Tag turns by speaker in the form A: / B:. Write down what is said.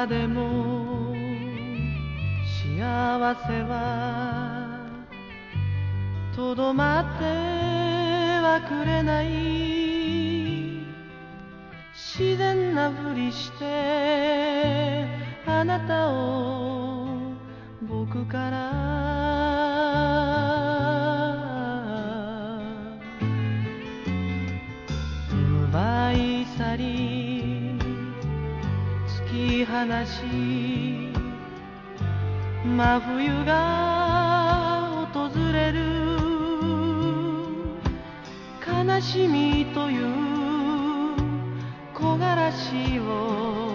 A: かでも幸せはとどまってはくれない。自然なふりしてあなたを僕から奪い去り突き放し、真冬が訪れる。悲しみという木枯らしを